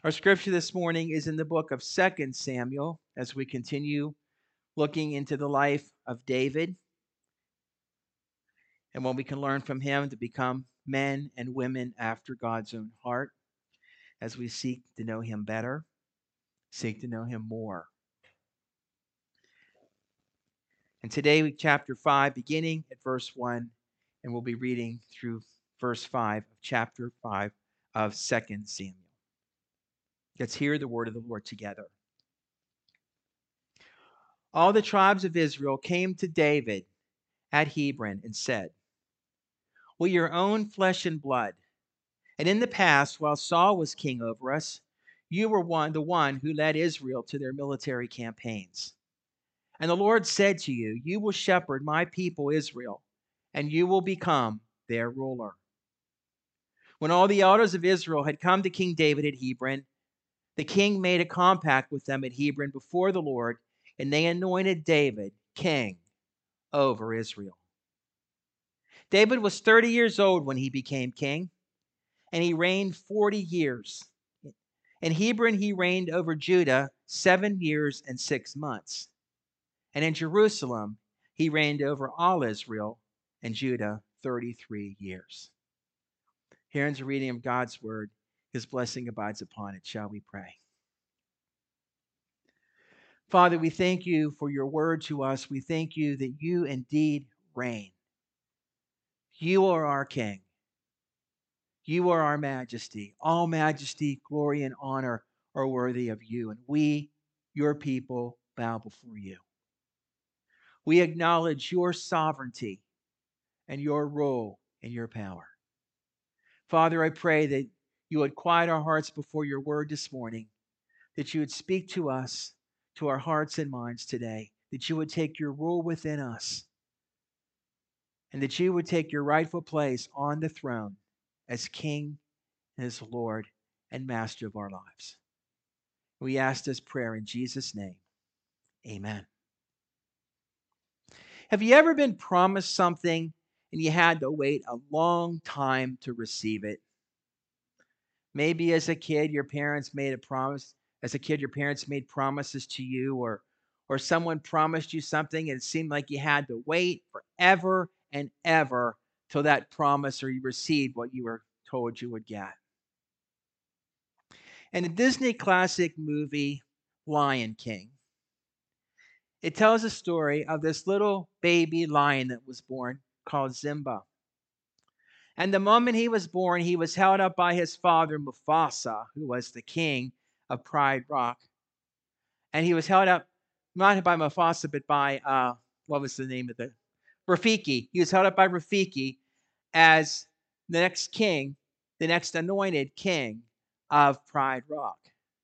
Our scripture this morning is in the book of 2 Samuel as we continue looking into the life of David and what we can learn from him to become men and women after God's own heart as we seek to know him better, seek to know him more. And today, chapter 5, beginning at verse 1, and we'll be reading through verse 5 of chapter 5 of 2 Samuel. Let's hear the word of the Lord together. All the tribes of Israel came to David at Hebron and said, "We are your own flesh and blood. And in the past, while Saul was king over us, you were the one who led Israel to their military campaigns. And the Lord said to you, you will shepherd my people Israel, and you will become their ruler." When all the elders of Israel had come to King David at Hebron, the king made a compact with them at Hebron before the Lord, and they anointed David king over Israel. David was 30 years old when he became king, and he reigned 40 years. In Hebron, he reigned over Judah 7 years and 6 months. And in Jerusalem, he reigned over all Israel and Judah 33 years. Here ends the reading of God's word. His blessing abides upon it. Shall we pray? Father, we thank you for your word to us. We thank you that you indeed reign. You are our King. You are our majesty. All majesty, glory, and honor are worthy of you. And we, your people, bow before you. We acknowledge your sovereignty and your rule and your power. Father, I pray that you would quiet our hearts before your word this morning, that you would speak to us, to our hearts and minds today, that you would take your rule within us, and that you would take your rightful place on the throne as King and as Lord and Master of our lives. We ask this prayer in Jesus' name. Amen. Have you ever been promised something and you had to wait a long time to receive it? Maybe as a kid, your parents made a promise. As a kid, your parents made promises to you, or someone promised you something and it seemed like you had to wait forever and ever till that promise or you received what you were told you would get. In the Disney classic movie, Lion King, it tells a story of this little baby lion that was born called Simba. And the moment he was born, he was held up by his father, Mufasa, who was the king of Pride Rock. And he was held up not by Mufasa, but by, what was the name of the? Rafiki. He was held up by Rafiki as the next king, the next anointed king of Pride Rock.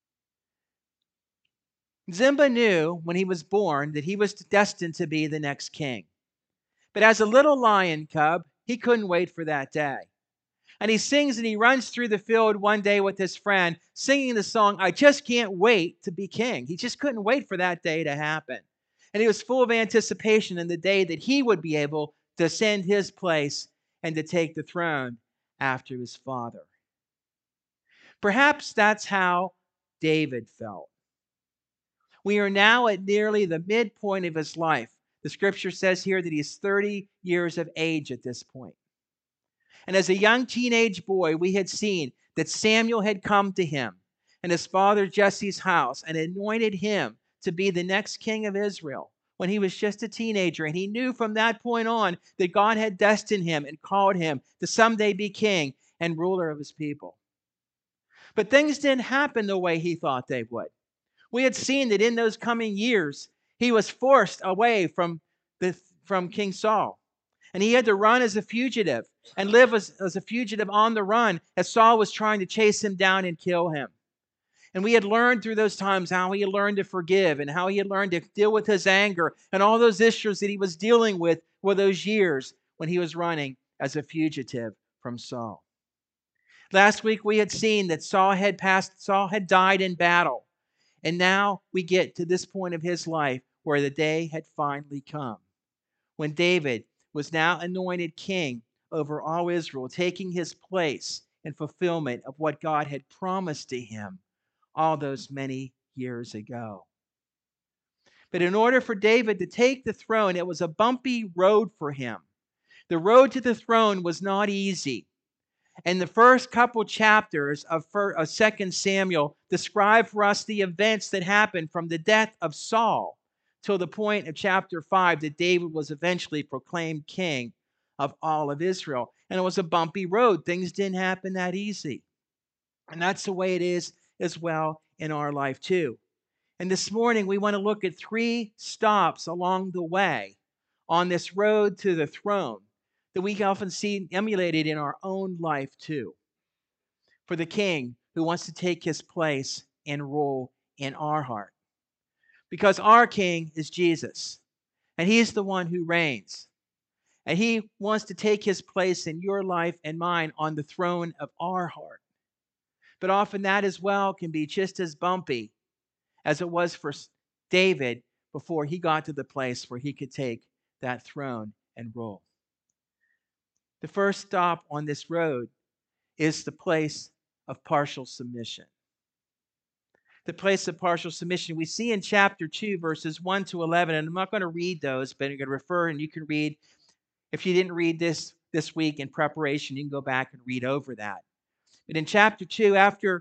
Simba knew when he was born that he was destined to be the next king. But as a little lion cub, he couldn't wait for that day. And he sings and he runs through the field one day with his friend, singing the song, "I just can't wait to be king." He just couldn't wait for that day to happen. And he was full of anticipation in the day that he would be able to ascend his place and to take the throne after his father. Perhaps that's how David felt. We are now at nearly the midpoint of his life. The scripture says here that he's 30 years of age at this point. And as a young teenage boy, we had seen that Samuel had come to him and his father Jesse's house and anointed him to be the next king of Israel when he was just a teenager. And he knew from that point on that God had destined him and called him to someday be king and ruler of his people. But things didn't happen the way he thought they would. We had seen that in those coming years, he was forced away from King Saul. And he had to run as a fugitive and live as a fugitive on the run as Saul was trying to chase him down and kill him. And we had learned through those times how he had learned to forgive and how he had learned to deal with his anger and all those issues that he was dealing with for those years when he was running as a fugitive from Saul. Last week we had seen that Saul had died in battle. And now we get to this point of his life where the day had finally come, when David was now anointed king over all Israel, taking his place in fulfillment of what God had promised to him all those many years ago. But in order for David to take the throne, it was a bumpy road for him. The road to the throne was not easy. And the first couple chapters of 2 Samuel describe for us the events that happened from the death of Saul till the point of chapter 5 that David was eventually proclaimed king of all of Israel. And it was a bumpy road. Things didn't happen that easy. And that's the way it is as well in our life too. And this morning we want to look at 3 stops along the way on this road to the throne that we often see emulated in our own life too. For the king who wants to take his place and rule in our heart. Because our king is Jesus, and he's the one who reigns. And he wants to take his place in your life and mine on the throne of our heart. But often that as well can be just as bumpy as it was for David before he got to the place where he could take that throne and rule. The first stop on this road is the place of partial submission. The place of partial submission. We see in chapter 2, verses 1 to 11, and I'm not going to read those, but I'm going to refer, and you can read. If you didn't read this week in preparation, you can go back and read over that. But in chapter 2, after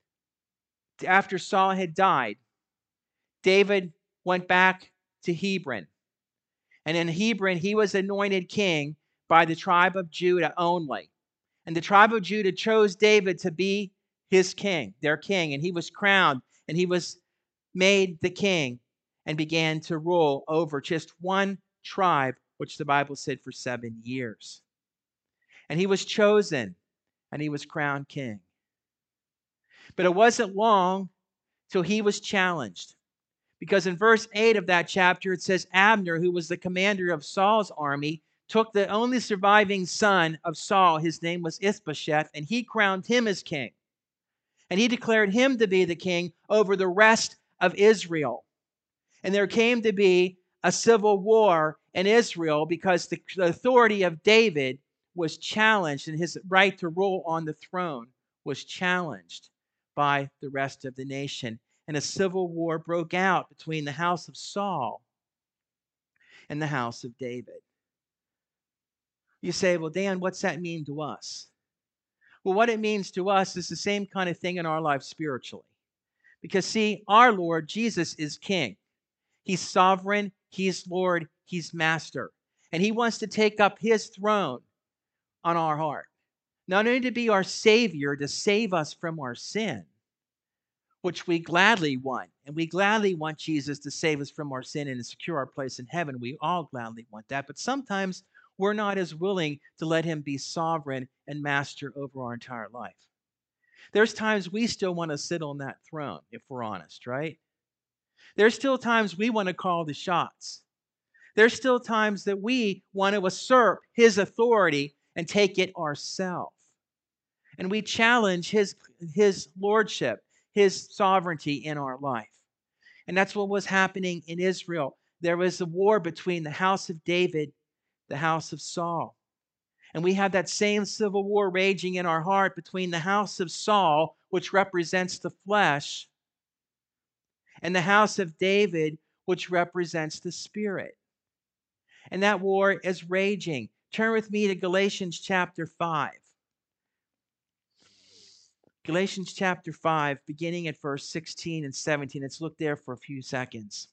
Saul had died, David went back to Hebron. And in Hebron, he was anointed king by the tribe of Judah only. And the tribe of Judah chose David to be his king, their king. And he was crowned, and he was made the king and began to rule over just one tribe, which the Bible said for 7 years. And he was chosen, and he was crowned king. But it wasn't long till he was challenged. Because in verse 8 of that chapter, it says Abner, who was the commander of Saul's army, took the only surviving son of Saul. His name was Ishbosheth, and he crowned him as king. And he declared him to be the king over the rest of Israel. And there came to be a civil war in Israel because the authority of David was challenged, and his right to rule on the throne was challenged by the rest of the nation. And a civil war broke out between the house of Saul and the house of David. You say, well, Dan, what's that mean to us? Well, what it means to us is the same kind of thing in our life spiritually. Because, see, our Lord Jesus is king. He's sovereign, he's Lord, he's master. And he wants to take up his throne on our heart. Not only to be our Savior, to save us from our sin, which we gladly want. And we gladly want Jesus to save us from our sin and to secure our place in heaven. We all gladly want that. But sometimes we're not as willing to let him be sovereign and master over our entire life. There's times we still want to sit on that throne, if we're honest, right? There's still times we want to call the shots. There's still times that we want to usurp his authority and take it ourselves. And we challenge his lordship, his sovereignty in our life. And that's what was happening in Israel. There was a war between the house of David, the house of Saul. And we have that same civil war raging in our heart between the house of Saul, which represents the flesh, and the house of David, which represents the spirit. And that war is raging. Turn with me to Galatians chapter 5. Galatians chapter 5, beginning at verse 16 and 17. Let's look there for a few seconds.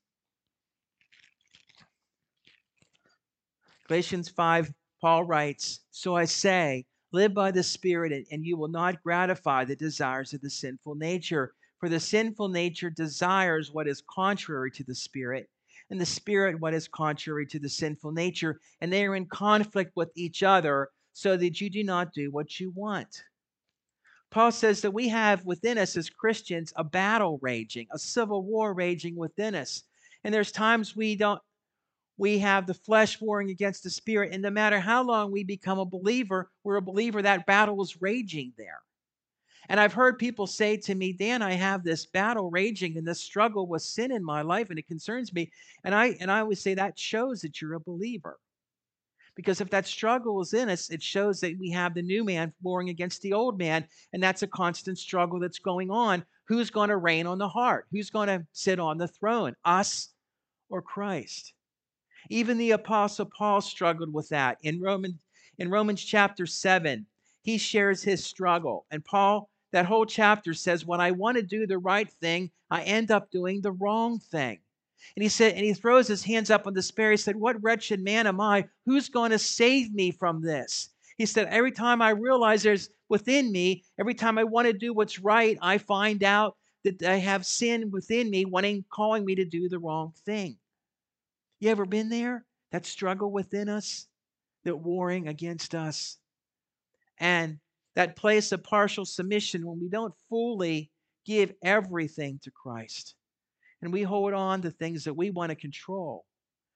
Galatians 5, Paul writes, "So I say, live by the Spirit, and you will not gratify the desires of the sinful nature. For the sinful nature desires what is contrary to the Spirit, and the Spirit what is contrary to the sinful nature. And they are in conflict with each other, so that you do not do what you want." Paul says that we have within us as Christians a battle raging, a civil war raging within us. And there's times we have the flesh warring against the spirit. And no matter how long we become a believer, we're a believer, that battle is raging there. And I've heard people say to me, Dan, I have this battle raging and this struggle with sin in my life, and it concerns me. And I always say that shows that you're a believer. Because if that struggle is in us, it shows that we have the new man warring against the old man. And that's a constant struggle that's going on. Who's going to reign on the heart? Who's going to sit on the throne? Us or Christ? Even the Apostle Paul struggled with that. In Romans chapter 7, he shares his struggle. And Paul, that whole chapter says, when I want to do the right thing, I end up doing the wrong thing. And he said, and he throws his hands up in despair. He said, what wretched man am I? Who's going to save me from this? He said, every time I realize there's within me, every time I want to do what's right, I find out that I have sin within me, calling me to do the wrong thing. You ever been there? That struggle within us, that warring against us. And that place of partial submission when we don't fully give everything to Christ. And we hold on to things that we want to control.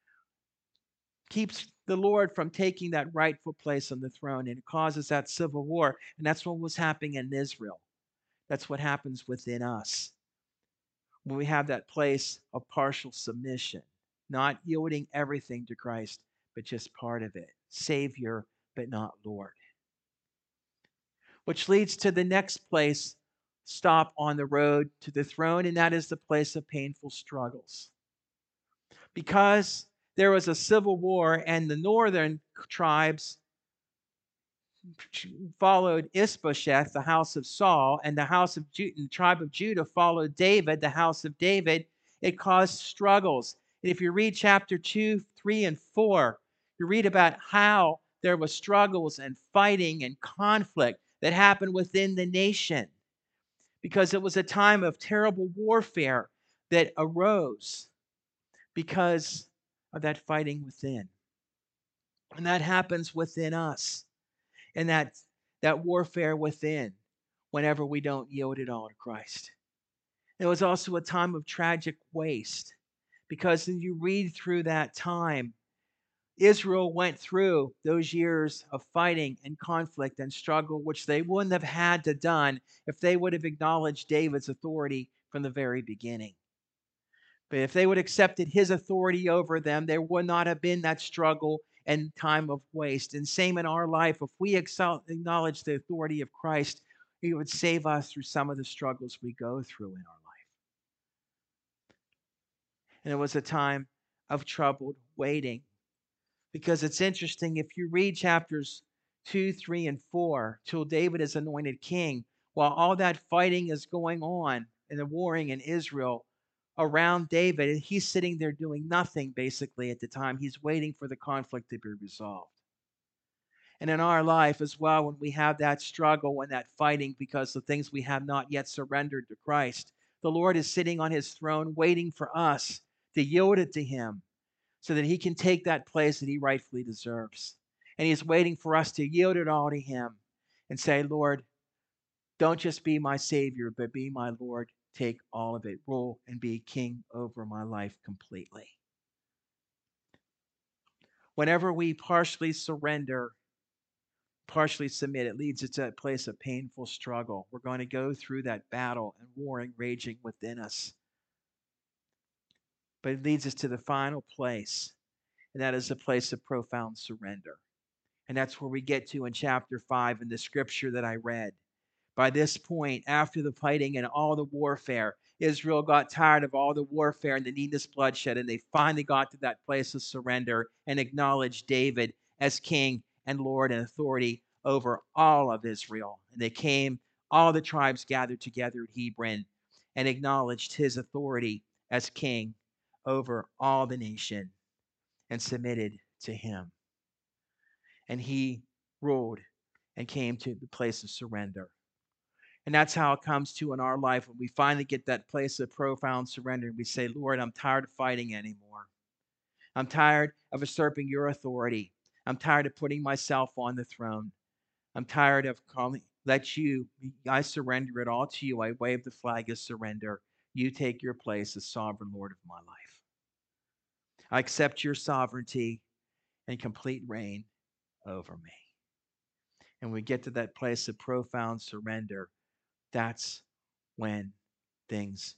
Keeps the Lord from taking that rightful place on the throne, and it causes that civil war. And that's what was happening in Israel. That's what happens within us when we have that place of partial submission, not yielding everything to Christ, but just part of it. Savior, but not Lord. Which leads to the next place, stop on the road to the throne, and that is the place of painful struggles. Because there was a civil war and the northern tribes followed Ishbosheth, the house of Saul, and the tribe of Judah followed David, the house of David, it caused struggles. And if you read chapter 2, 3, and 4, you read about how there was struggles and fighting and conflict that happened within the nation because it was a time of terrible warfare that arose because of that fighting within. And that happens within us. And that warfare within whenever we don't yield it all to Christ. It was also a time of tragic waste because as you read through that time, Israel went through those years of fighting and conflict and struggle, which they wouldn't have had to done if they would have acknowledged David's authority from the very beginning. But if they would have accepted his authority over them, there would not have been that struggle and time of waste. And same in our life, if we acknowledge the authority of Christ, he would save us through some of the struggles we go through in our life. And it was a time of troubled waiting. Because it's interesting, if you read chapters 2, 3, and 4, till David is anointed king, while all that fighting is going on and the warring in Israel around David, and he's sitting there doing nothing basically at the time. He's waiting for the conflict to be resolved. And in our life as well, when we have that struggle and that fighting because of things we have not yet surrendered to Christ, the Lord is sitting on his throne waiting for us to yield it to him so that he can take that place that he rightfully deserves. And he's waiting for us to yield it all to him and say, Lord, don't just be my Savior, but be my Lord. Take all of it, rule and be king over my life completely. Whenever we partially surrender, partially submit, it leads us to a place of painful struggle. We're going to go through that battle and warring raging within us. But it leads us to the final place, and that is a place of profound surrender. And that's where we get to in chapter 5 in the scripture that I read. By this point, after the fighting and all the warfare, Israel got tired of all the warfare and the needless bloodshed, and they finally got to that place of surrender and acknowledged David as king and Lord and authority over all of Israel. And they came, all the tribes gathered together at Hebron and acknowledged his authority as king over all the nation and submitted to him. And he ruled and came to the place of surrender. And that's how it comes to in our life when we finally get that place of profound surrender. We say, Lord, I'm tired of fighting anymore. I'm tired of usurping your authority. I'm tired of putting myself on the throne. I'm tired of I surrender it all to you. I wave the flag of surrender. You take your place as sovereign Lord of my life. I accept your sovereignty and complete reign over me. And we get to that place of profound surrender. That's when things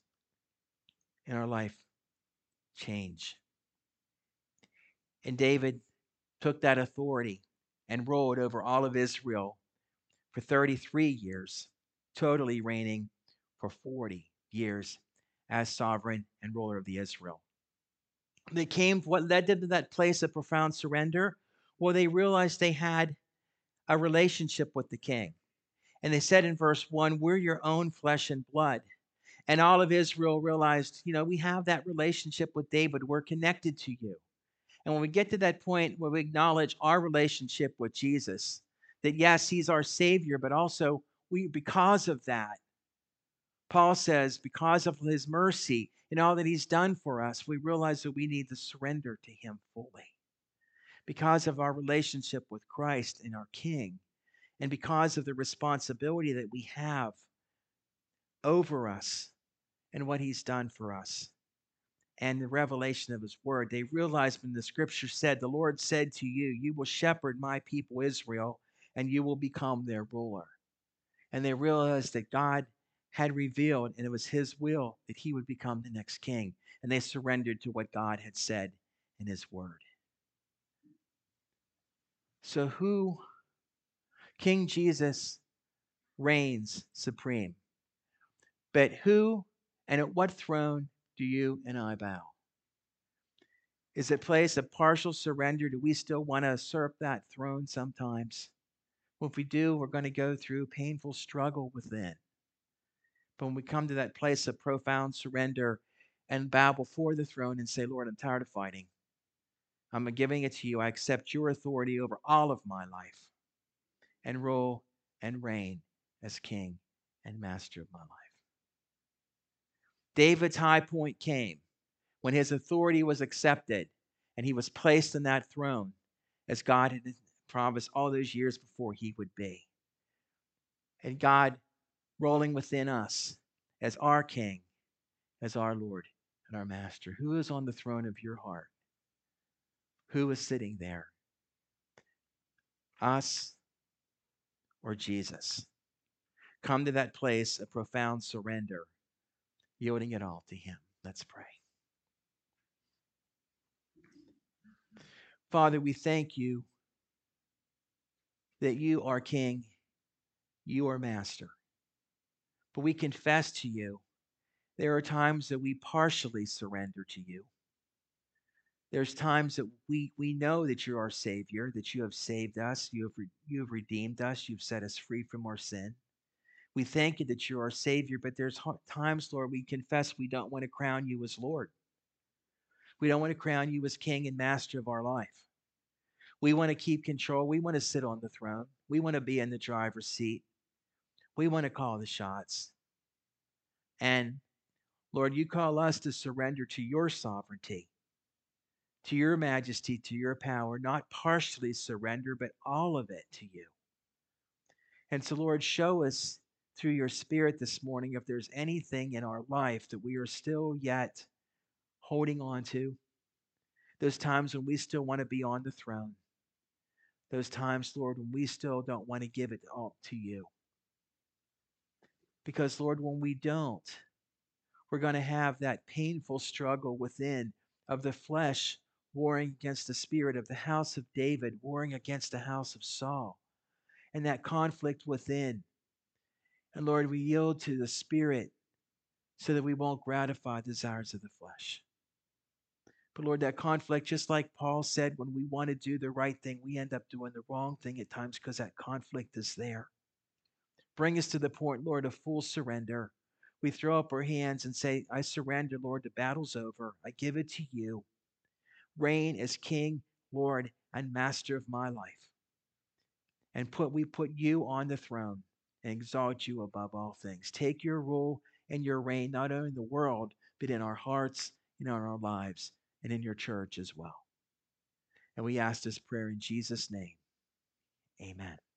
in our life change. And David took that authority and ruled over all of Israel for 33 years, totally reigning for 40 years as sovereign and ruler of the Israel. They came, what led them to that place of profound surrender? Well, they realized they had a relationship with the king. And they said in verse 1, we're your own flesh and blood. And all of Israel realized, we have that relationship with David. We're connected to you. And when we get to that point where we acknowledge our relationship with Jesus, that yes, he's our Savior, but also because of that, Paul says, because of his mercy and all that he's done for us, we realize that we need to surrender to him fully. Because of our relationship with Christ and our King, and because of the responsibility that we have over us and what he's done for us and the revelation of his word, they realized when the scripture said, the Lord said to you, you will shepherd my people Israel, and you will become their ruler. And they realized that God had revealed, and it was his will that he would become the next king. And they surrendered to what God had said in his word. So King Jesus reigns supreme. But who and at what throne do you and I bow? Is it a place of partial surrender? Do we still want to usurp that throne sometimes? Well, if we do, we're going to go through painful struggle within. But when we come to that place of profound surrender and bow before the throne and say, Lord, I'm tired of fighting. I'm giving it to you. I accept your authority over all of my life and rule and reign as king and master of my life. David's high point came when his authority was accepted and he was placed in that throne as God had promised all those years before he would be. And God rolling within us as our King, as our Lord and our Master. Who is on the throne of your heart? Who is sitting there? Us or Jesus? Come to that place of profound surrender, yielding it all to him. Let's pray. Father, we thank you that you are King, you are Master. But we confess to you, there are times that we partially surrender to you. There's times that we know that you're our Savior, that you have saved us, you have redeemed us, you've set us free from our sin. We thank you that you're our Savior, but there's times, Lord, we confess we don't want to crown you as Lord. We don't want to crown you as King and Master of our life. We want to keep control. We want to sit on the throne. We want to be in the driver's seat. We want to call the shots. And Lord, you call us to surrender to your sovereignty, to your majesty, to your power, not partially surrender, but all of it to you. And so, Lord, show us through your Spirit this morning if there's anything in our life that we are still yet holding on to. Those times when we still want to be on the throne. Those times, Lord, when we still don't want to give it all to you. Because, Lord, when we don't, we're going to have that painful struggle within of the flesh warring against the spirit, of the house of David warring against the house of Saul, and that conflict within. And Lord, we yield to the Spirit so that we won't gratify the desires of the flesh. But Lord, that conflict, just like Paul said, when we want to do the right thing, we end up doing the wrong thing at times because that conflict is there. Bring us to the point, Lord, of full surrender. We throw up our hands and say, I surrender, Lord, the battle's over. I give it to you. Reign as King, Lord, and Master of my life. And we put you on the throne and exalt you above all things. Take your rule and your reign, not only in the world, but in our hearts and in our lives and in your church as well. And we ask this prayer in Jesus' name. Amen.